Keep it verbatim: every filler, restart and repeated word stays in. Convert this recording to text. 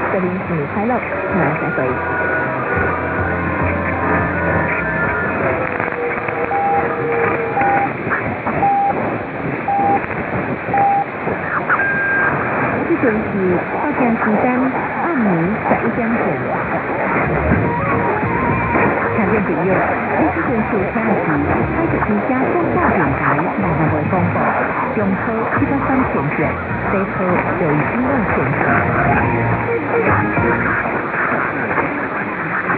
祝您新年快乐，那再会。这就是到店时间暗暝十一点整。听众朋友，你这阵收听的是海峡之声广播电台南华的广播，中科七八三线线，西科六一五线线。